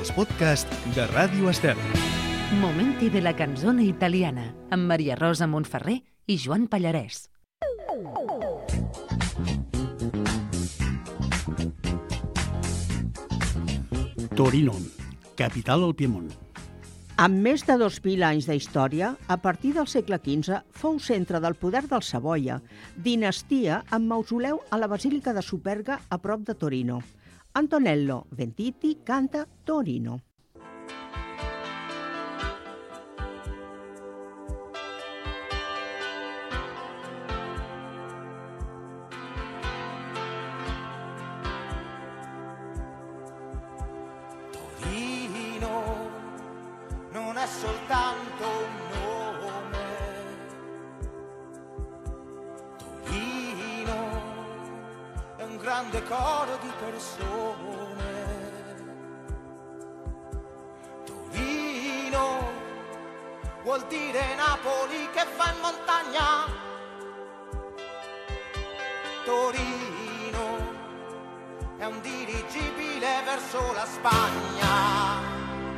els podcasts de Ràdio Estel. Momenti de la canzone italiana amb Maria Rosa Montferrer i Joan Pallarès. Torino, capital del Piemont. Amb més de 2.000 anys de història, a partir del segle XV fou centre del poder dels Savoia, dinastia amb mausoleu a la Basílica de Superga a prop de Torino. Antonello Venditti canta Torino. Soltanto un nome, Torino è un grande coro di persone, Torino vuol dire Napoli che va in montagna, Torino è un dirigibile verso la Spagna.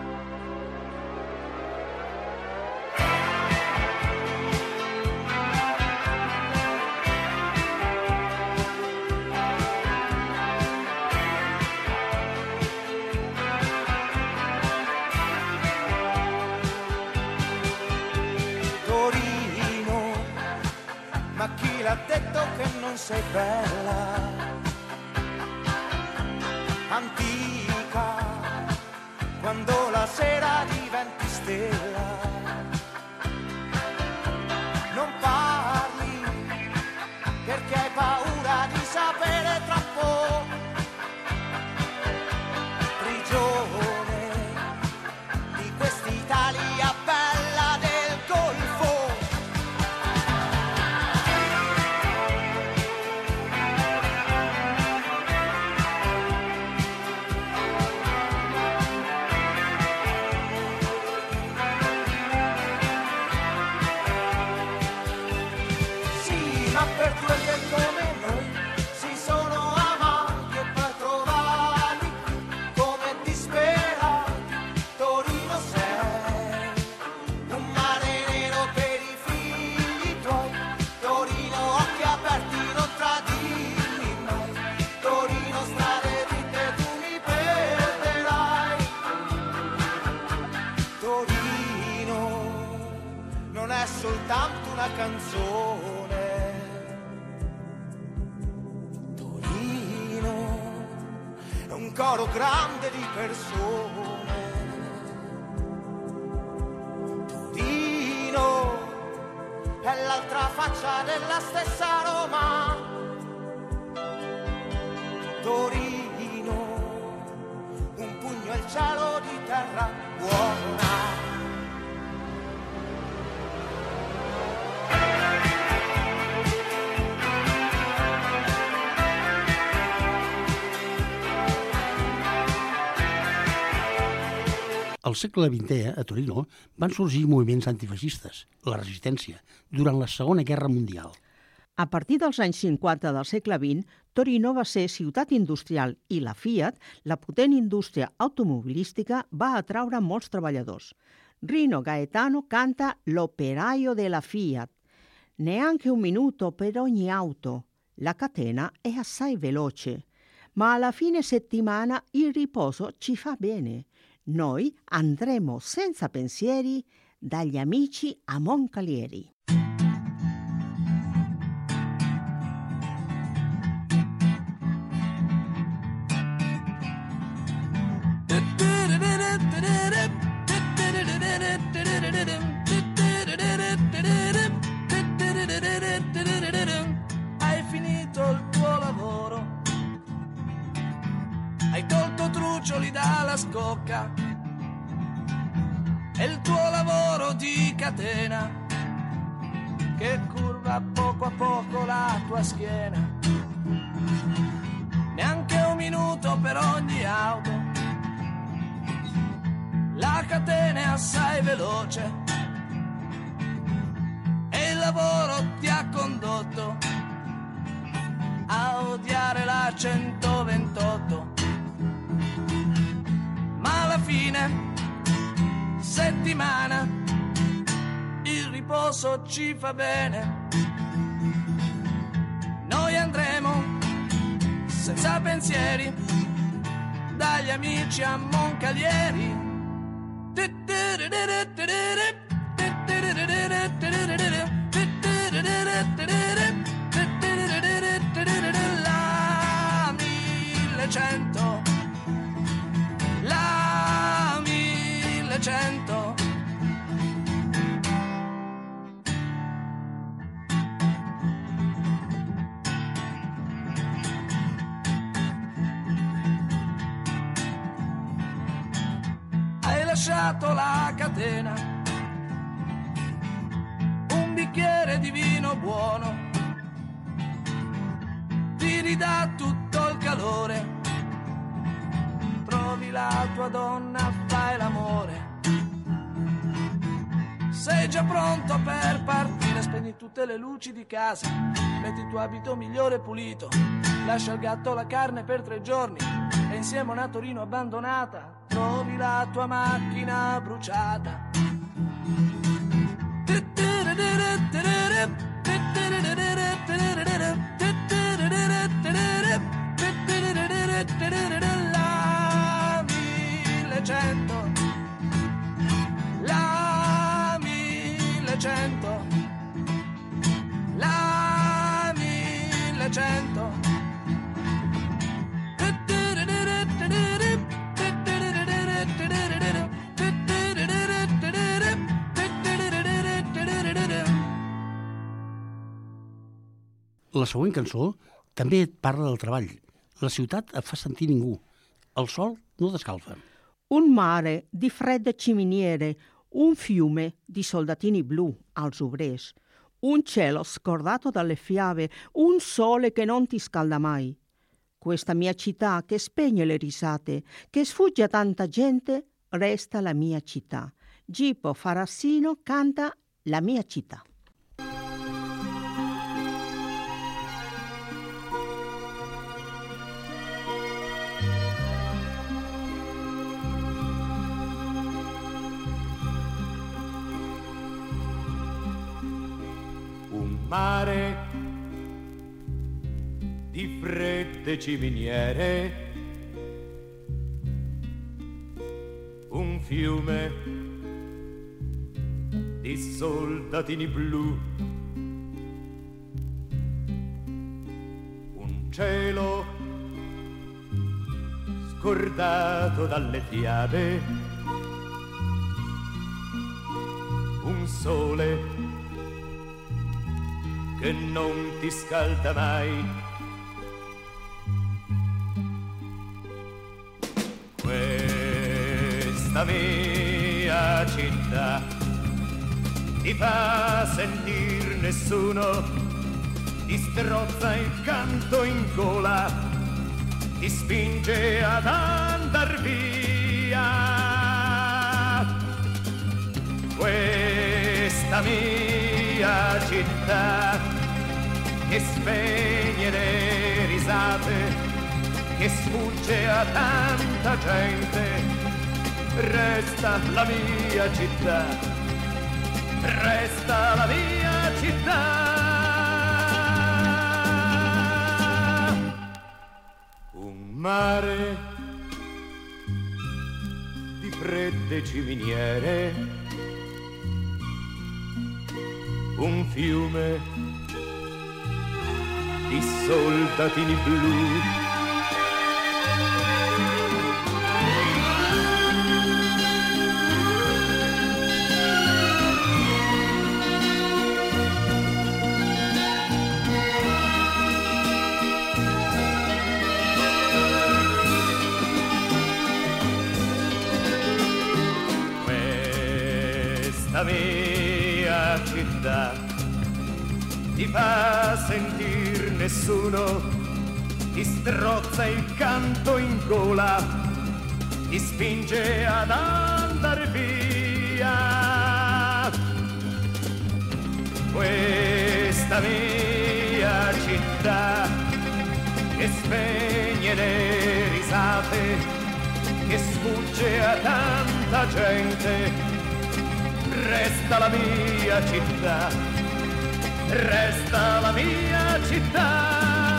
Ma chi l'ha detto che non sei bella, antica, quando la sera diventi stella, non parli perché hai paura di sapere troppo, prigione di quest'Italia bella del Golfo. Per due che come noi si sono amati e poi trovati come disperati, Torino sei un mare nero per i figli tuoi, Torino occhi aperti non tradirmi mai, Torino strade dritte tu mi perderai, Torino non è soltanto una canzone, un coro grande di persone, Torino è l'altra faccia della stessa Roma, Torino un pugno al cielo di terra buona. Al segle XX, a Torino, van sorgir moviments antifeixistes, la resistència, durant la Segona Guerra Mundial. A partir dels anys 50 del segle XX, Torino va ser ciutat industrial i la Fiat, la potent indústria automobilística, va atraure molts treballadors. Rino Gaetano canta L'operaio della Fiat. Neanche un minuto per ogni auto. La catena è assai veloce, ma alla fine settimana il riposo ci fa bene. Noi andremo senza pensieri dagli amici a Moncalieri. Hai finito il tuo lavoro, hai tolto truccioli dalla scocca, è il tuo lavoro di catena che curva poco a poco la tua schiena, neanche un minuto per ogni auto, la catena è assai veloce e il lavoro ti ha condotto a odiare la 128, ma alla fine fine settimana, il riposo ci fa bene. Noi andremo senza pensieri dagli amici a Moncalieri. La 1100, la 1100. Hai lasciato la catena, un bicchiere di vino buono ti ridà tutto il calore. Trovi la tua donna, fai l'amore. Sei già pronto per partire, spegni tutte le luci di casa, metti il tuo abito migliore e pulito, lascia al gatto la carne per 3 giorni e insieme a una Torino abbandonata trovi la tua macchina bruciata. La 1100, la 1100, la 1100. La següent cançó també et parla del treball. La ciutat et fa sentir ningú. El sol no t'escalfa. Un mare di fredde ciminiere, un fiume di soldatini blu als obrers, un cielo scordato dalle fiabe, un sole che non ti scalda mai. Questa mia città che spegne le risate, che sfugge a tanta gente, resta la mia città. Gippo Farassino canta La mia città. Mare di fredde ciminiere, un fiume di soldatini blu, un cielo scordato dalle fiabe, un sole che non ti scalda mai. Questa mia città ti fa sentir nessuno, ti strozza il canto in gola, ti spinge ad andar via. Questa mia città che spegne le risate, che sfugge a tanta gente, resta la mia città, resta la mia città. Un mare di fredde ciminiere, un fiume di soldatini blu, questa mia città ti fa sentir nessuno, ti strozza il canto in gola, ti spinge ad andar via. Questa mia città che spegne le risate, che sfugge a tanta gente. Resta la mia città, resta la mia città.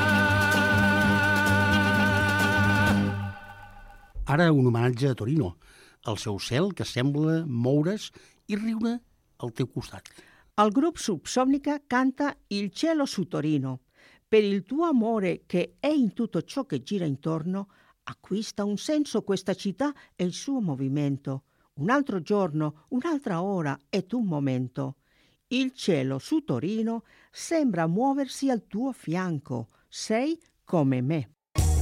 Ara un homenatge a Torino, al seu cel que sembla moure's i riure al teu costat. Il gruppo Subsonica canta Il cielo su Torino. Per il tuo amore che è in tutto ciò che gira intorno, acquista un senso questa città e il suo movimento. Un altro giorno, un'altra ora è un momento. Il cielo su Torino sembra muoversi al tuo fianco. Sei come me.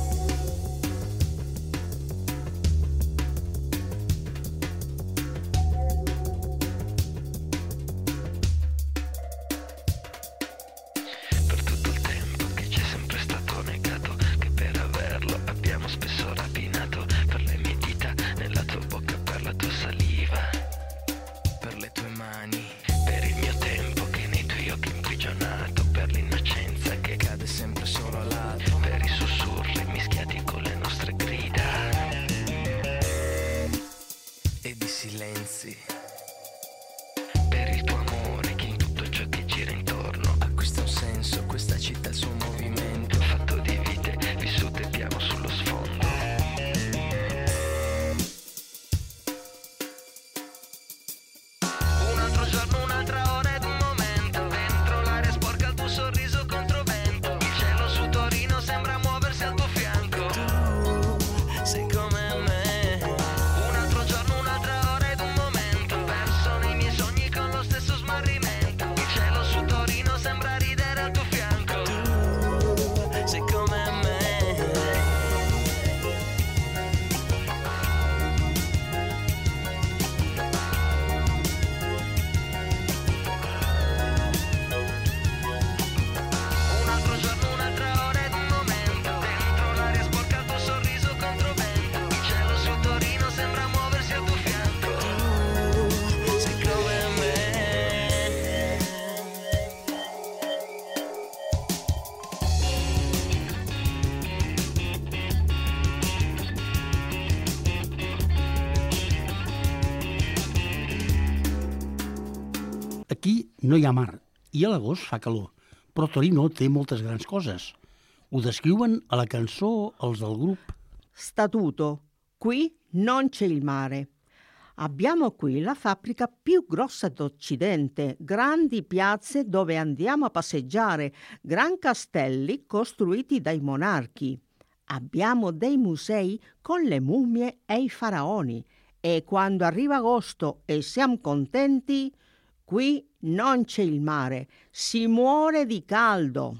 Aquí no hi ha mar i a l'agost fa calor, però Torino té moltes grans coses. Ho descriuen a la cançó els del grup. Statuto, qui non c'è il mare. Abbiamo qui la fabbrica più grossa d'Occidente, grandi piazze dove andiamo a passeggiare, gran castelli costruiti dai monarchi. Abbiamo dei musei con le mummie e i faraoni e quando arriva agosto e siamo contenti, qui non c'è il mare, si muore di caldo.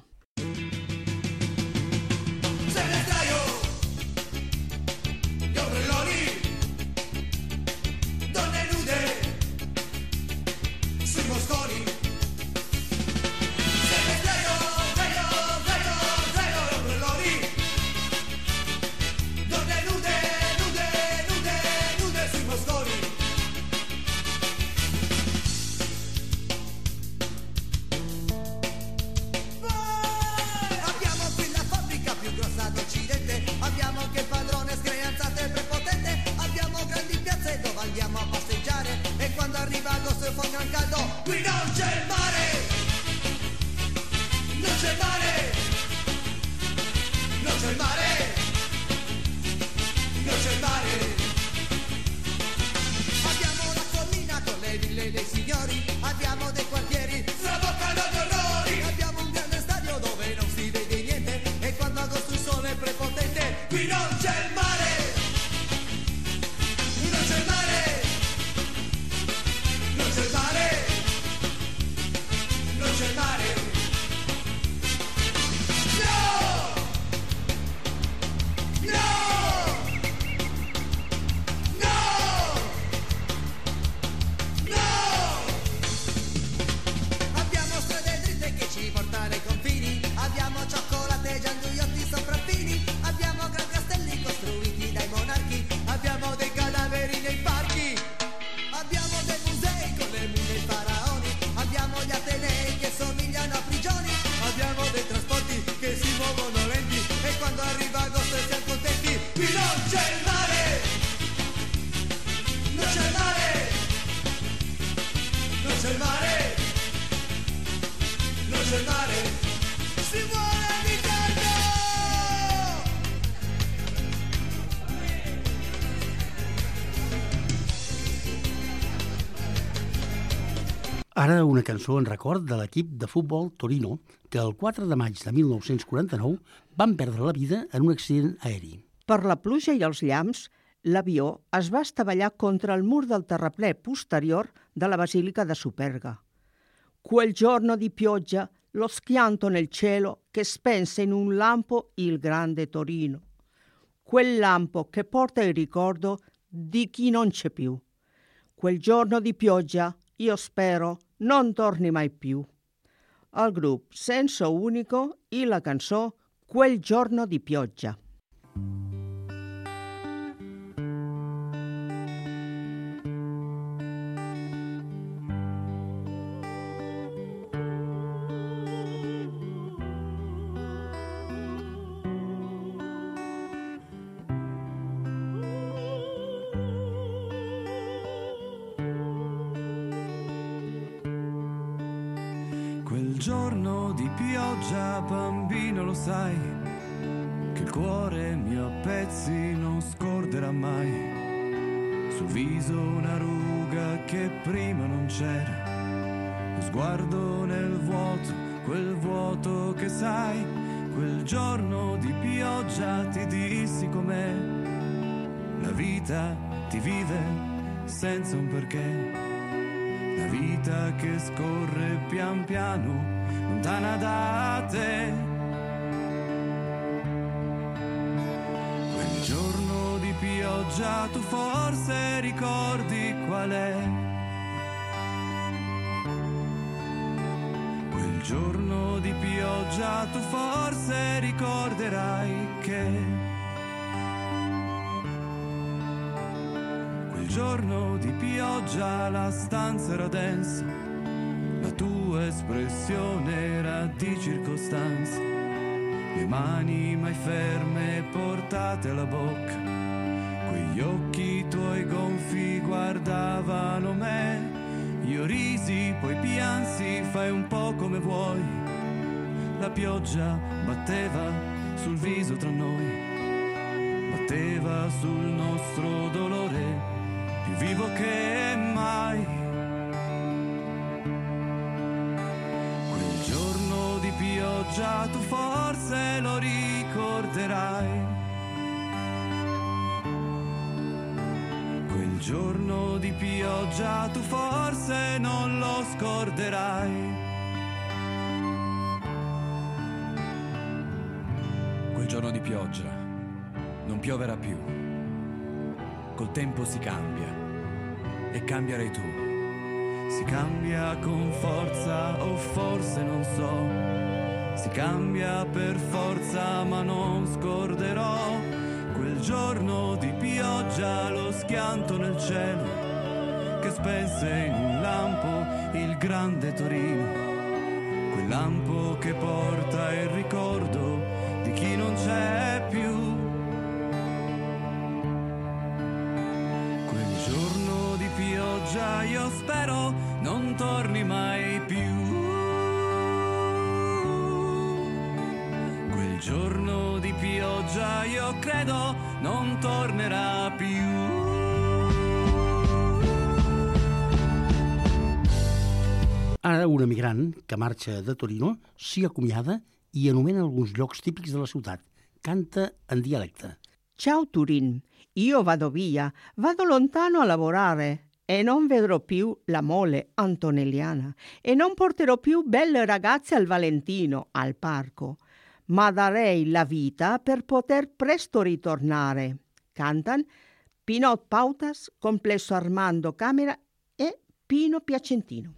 Ara una cançó en record de l'equip de futbol Torino, que el 4 de maig de 1949 van perdre la vida en un accident aeri. Per la pluja i els llamps, l'avió es va estavellar contra el mur del terraplè posterior de la Basílica de Superga. Quel giorno di pioggia, lo schianto nel cielo che spense in un lampo il grande Torino. Quel lampo che porta il ricordo di chi non c'è più. Quel giorno di pioggia, io spero, non torni mai più. El grup Senso Unico i la cançó Quel giorno di pioggia. Quel giorno di pioggia, bambino, lo sai, che il cuore mio a pezzi non scorderà mai. Sul viso una ruga che prima non c'era, lo sguardo nel vuoto, quel vuoto che sai. Quel giorno di pioggia ti dissi com'è, la vita ti vive senza un perché. La vita che scorre pian piano, lontana da te. Quel giorno di pioggia tu forse ricordi qual è. Quel giorno di pioggia tu forse ricorderai che giorno di pioggia la stanza era densa, la tua espressione era di circostanza, le mani mai ferme portate alla bocca, quegli occhi tuoi gonfi guardavano me, io risi poi piansi, fai un po' come vuoi, la pioggia batteva sul viso tra noi, batteva sul nostro dolore, più vivo che mai. Quel giorno di pioggia tu forse lo ricorderai. Quel giorno di pioggia tu forse non lo scorderai. Quel giorno di pioggia non pioverà più. Col tempo si cambia e cambierai tu. Si cambia con forza o forse non so, si cambia per forza ma non scorderò quel giorno di pioggia, lo schianto nel cielo che spense in un lampo il grande Torino, quel lampo che porta il ricordo di chi non c'è più. Io spero non torni mai più. Quel giorno di pioggia io credo non tornerà più. Ara un emigrant que marxa de Torino s'hi acomiada i anomena alguns llocs típics de la ciutat. Canta en dialecte. Ciao Turin, io vado via, vado lontano a lavorare. E non vedrò più la mole antonelliana e non porterò più belle ragazze al Valentino, al parco, ma darei la vita per poter presto ritornare. Cantan Pinot Pautas, Complesso Armando Camera e Pino Piacentino.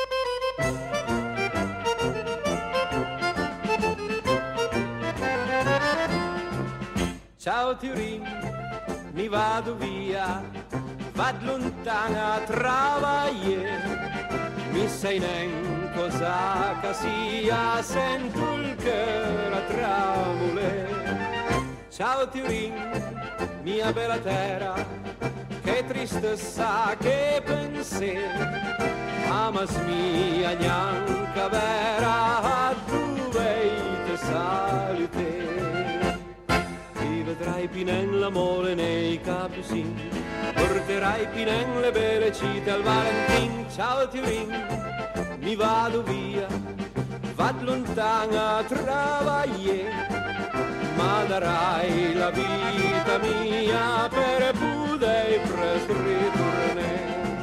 Ciao Turin, mi vado via, vado lontana a travagliare, mi sai nen cosa che sia, sento il cuore a tremolare. Ciao Turin, mia bella terra, che triste sa che pensier, amas mia neanche vera, dove te salute. Vive vedrai Pinen l'amore nei capucin, porterai Pinen le belle cite al Valentin. Ciao Turin, mi vado via, vado lontano a travagliare, ma darai la vita mia per poter presto ritornare.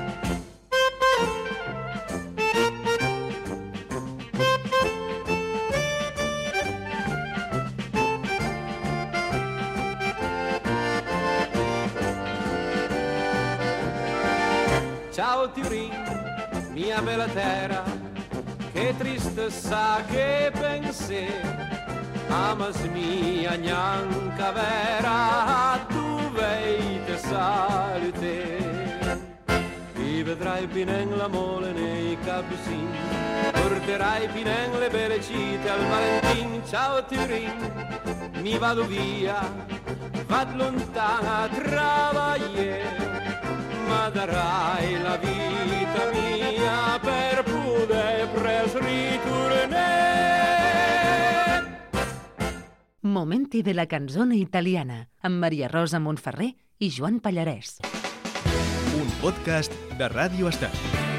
Ciao Turin, mia bella terra, che triste sa che pensé, amas mia gnanca vera, dove te salute. E vedrai Pinen l'amore nei capucin, porterai Pinen le belle cite al Valentin. Ciao Turin, mi vado via, vado lontano a travagliare, ma darai la vita mia per poter presto ritornare. Momenti de la canzone italiana amb Maria Rosa Montferrer i Joan Pallarès. Un podcast de Ràdio Estel.